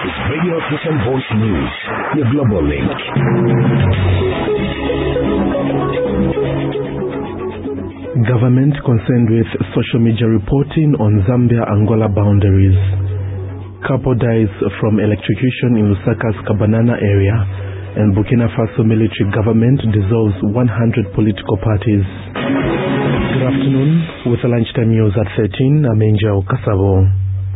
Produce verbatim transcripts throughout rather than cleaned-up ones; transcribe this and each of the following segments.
is Radio African Voice News, your global link. Government concerned with social media reporting on Zambia-Angola boundaries. Couple dies from electrocution in Lusaka's Kabanana area, and Burkina Faso military government dissolves one hundred political parties. Good afternoon, with the lunchtime news at thirteen, I'm Angel Kasabo.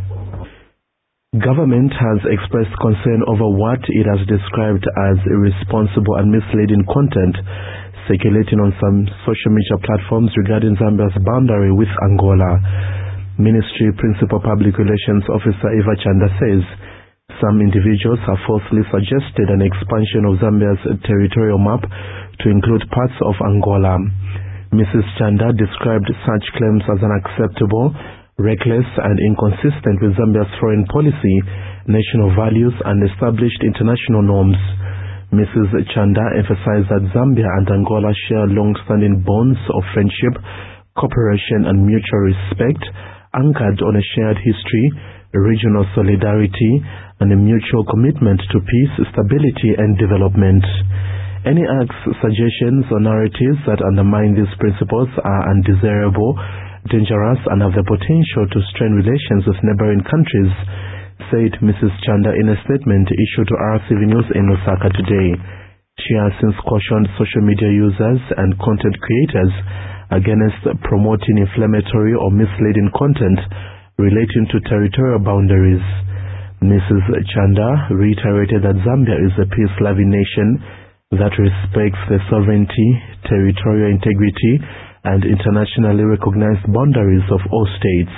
Government has expressed concern over what it has described as irresponsible and misleading content circulating on some social media platforms regarding Zambia's boundary with Angola. Ministry Principal Public Relations Officer Eva Chanda says some individuals have falsely suggested an expansion of Zambia's territorial map to include parts of Angola. Missus Chanda described such claims as unacceptable, reckless and inconsistent with Zambia's foreign policy, national values and established international norms. Missus Chanda emphasized that Zambia and Angola share long-standing bonds of friendship, cooperation and mutual respect, anchored on a shared history, regional solidarity, and a mutual commitment to peace, stability, and development. Any acts, suggestions, or narratives that undermine these principles are undesirable, dangerous, and have the potential to strain relations with neighboring countries, said Missus Chanda in a statement issued to R C V News in Lusaka today. She has since cautioned social media users and content creators against promoting inflammatory or misleading content relating to territorial boundaries. Missus Chanda reiterated that Zambia is a peace-loving nation that respects the sovereignty, territorial integrity, and internationally recognized boundaries of all states.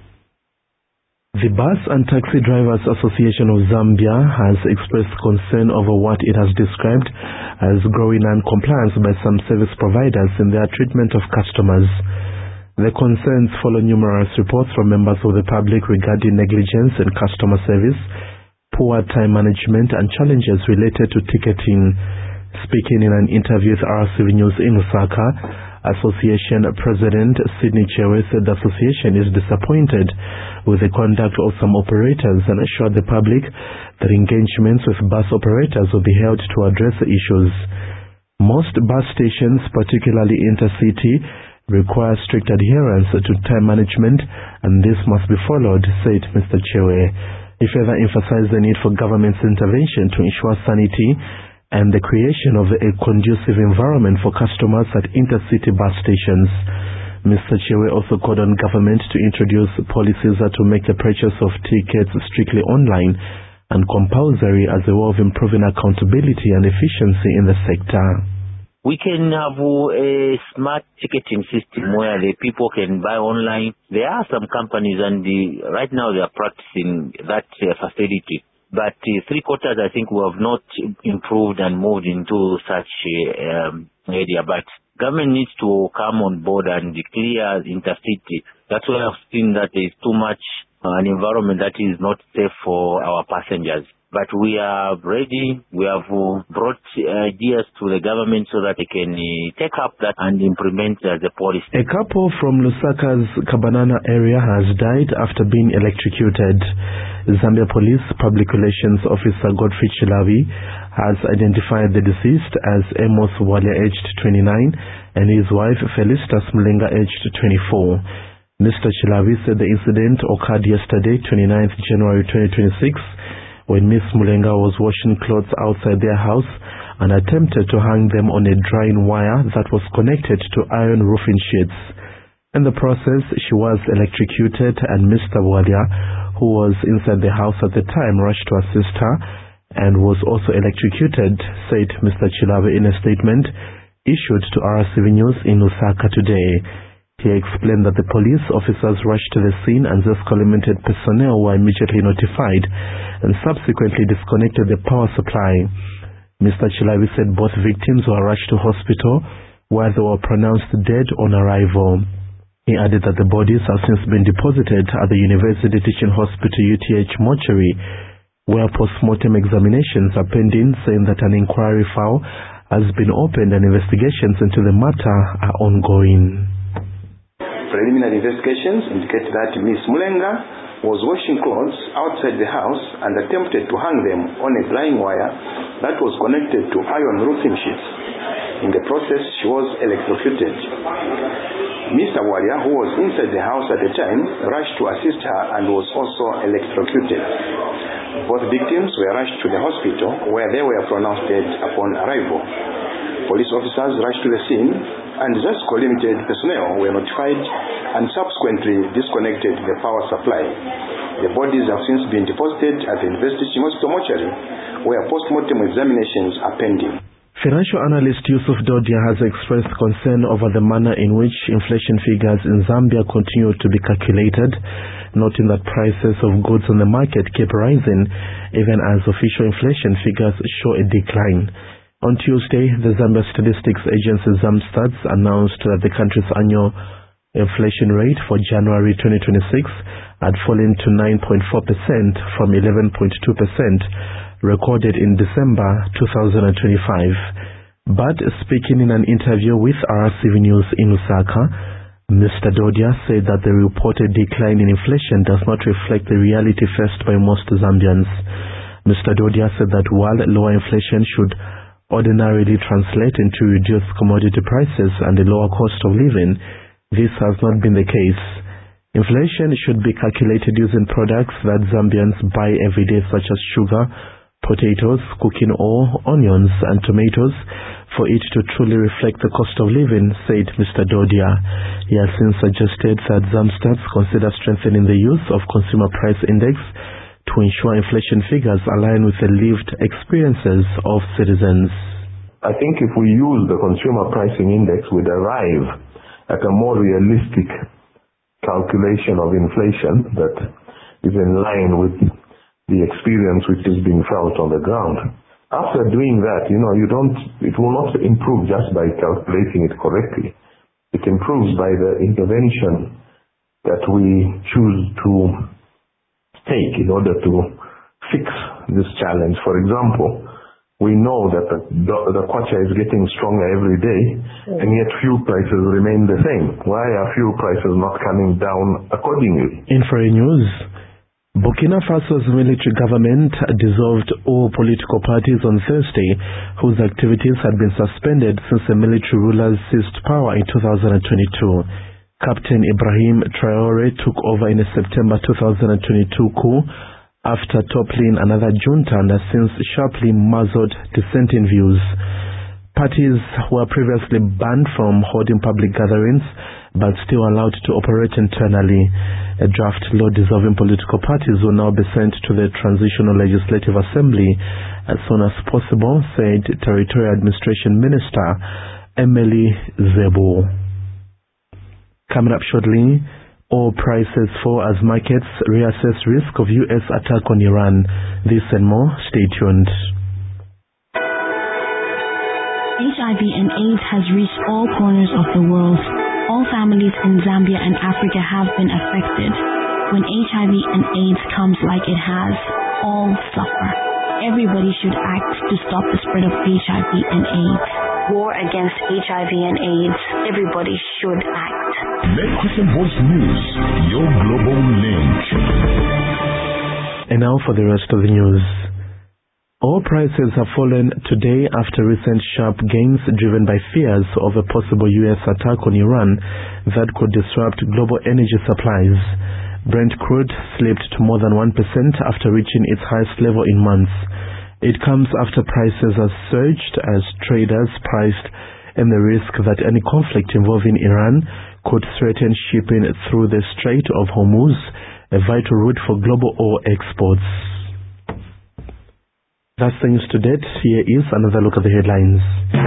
The Bus and Taxi Drivers Association of Zambia has expressed concern over what it has described as growing non-compliance by some service providers in their treatment of customers. The concerns follow numerous reports from members of the public regarding negligence in customer service, poor time management, and challenges related to ticketing. Speaking in an interview with R C V News in Lusaka, Association President Sidney Chewe said the association is disappointed with the conduct of some operators and assured the public that engagements with bus operators will be held to address the issues. Most bus stations, particularly intercity, require strict adherence to time management, and this must be followed, said Mister Chewe. He further emphasized the need for government's intervention to ensure sanity and the creation of a conducive environment for customers at intercity bus stations. Mister Chewe also called on government to introduce policies that will make the purchase of tickets strictly online and compulsory as a way of improving accountability and efficiency in the sector. We can have a smart ticketing system where the people can buy online. There are some companies and the, right now they are practicing that uh, facility. But uh, three quarters, I think, we have not improved and moved into such uh, um, area. But government needs to come on board and clear intercity. That's why I've seen that there is too much uh, an environment that is not safe for our passengers. But we are ready. We have uh, brought ideas to the government so that they can uh, take up that and implement uh, the policy. A couple from Lusaka's Kabanana area has died after being electrocuted. Zambia Police Public Relations Officer Godfrey Chilavi has identified the deceased as Amos Walia, aged twenty-nine, and his wife Felicitas Mlenga, aged twenty-four. Mister Chilavi said the incident occurred yesterday, twenty-ninth January twenty twenty-six, when Miss Mlenga was washing clothes outside their house and attempted to hang them on a drying wire that was connected to iron roofing sheets. In the process, she was electrocuted, and Mister Walia, who was inside the house at the time, rushed to assist her and was also electrocuted, said Mister Chilavi in a statement issued to R C V News in Lusaka today. He explained that the police officers rushed to the scene and Zesco-limited personnel were immediately notified and subsequently disconnected the power supply. Mister Chilavi said both victims were rushed to hospital where they were pronounced dead on arrival. He added that the bodies have since been deposited at the University Teaching Hospital U T H mortuary, where post-mortem examinations are pending, saying that an inquiry file has been opened and investigations into the matter are ongoing. Preliminary investigations indicate that Miss Mlenga was washing clothes outside the house and attempted to hang them on a drying wire that was connected to iron roofing sheets. In the process, she was electrocuted. Mister Walia, who was inside the house at the time, rushed to assist her and was also electrocuted. Both victims were rushed to the hospital where they were pronounced dead upon arrival. Police officers rushed to the scene and ZESCO Limited personnel were notified and subsequently disconnected the power supply. The bodies have since been deposited at the University Hospital mortuary where post-mortem examinations are pending. Financial analyst Yusuf Dodia has expressed concern over the manner in which inflation figures in Zambia continue to be calculated, noting that prices of goods on the market keep rising even as official inflation figures show a decline. On Tuesday, the Zambia Statistics Agency ZAMSTATS announced that the country's annual inflation rate for January twenty twenty-six had fallen to nine point four percent from eleven point two percent recorded in December two thousand twenty-five. But speaking in an interview with R C V News in Lusaka, Mister Dodia said that the reported decline in inflation does not reflect the reality faced by most Zambians. Mister Dodia said that while lower inflation should ordinarily translate into reduced commodity prices and a lower cost of living, this has not been the case. Inflation should be calculated using products that Zambians buy every day such as sugar, potatoes, cooking oil, onions and tomatoes for it to truly reflect the cost of living, said Mister Dodia. He has since suggested that ZAMSTATS consider strengthening the use of Consumer Price Index to ensure inflation figures align with the lived experiences of citizens. I think if we use the Consumer Pricing Index, we'd arrive at a more realistic calculation of inflation that is in line with the experience which is being felt on the ground. After doing that, you know, you don't, it will not improve just by calculating it correctly. It improves by the intervention that we choose to take in order to fix this challenge. For example, we know that the, the kwacha is getting stronger every day, and yet fuel prices remain the same. Why are fuel prices not coming down accordingly? In foreign news, Burkina Faso's military government dissolved all political parties on Thursday, whose activities had been suspended since the military rulers seized power in two thousand twenty-two. Captain Ibrahim Traore took over in a September two thousand twenty-two coup after toppling another junta and has since sharply muzzled dissenting views. Parties were previously banned from holding public gatherings but still allowed to operate internally. A draft law dissolving political parties will now be sent to the Transitional Legislative Assembly as soon as possible, said Territorial Administration Minister Emily Zebo. Coming up shortly, oil prices fall as markets reassess risk of U S attack on Iran. This and more, stay tuned. H I V and AIDS has reached all corners of the world. All families in Zambia and Africa have been affected. When H I V and AIDS comes like it has, all suffer. Everybody should act to stop the spread of H I V and AIDS. War against H I V and AIDS. Everybody should act. Let Christian Voice News your global link. And now for the rest of the news. Oil prices have fallen today after recent sharp gains driven by fears of a possible U S attack on Iran that could disrupt global energy supplies. Brent crude slipped to more than one percent after reaching its highest level in months. It comes after prices have surged as traders priced in the risk that any conflict involving Iran could threaten shipping through the Strait of Hormuz, a vital route for global oil exports. That's the news to date. Here is another look at the headlines.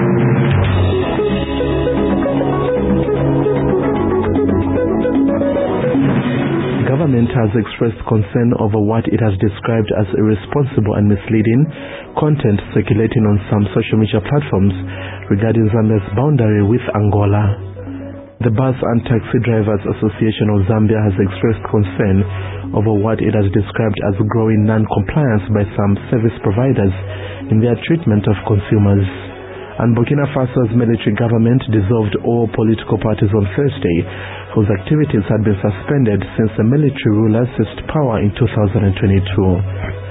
Government has expressed concern over what it has described as irresponsible and misleading content circulating on some social media platforms regarding Zambia's boundary with Angola. The Bus and Taxi Drivers Association of Zambia has expressed concern over what it has described as growing non-compliance by some service providers in their treatment of consumers. And Burkina Faso's military government dissolved all political parties on Thursday, whose activities had been suspended since the military ruler seized power in two thousand twenty-two.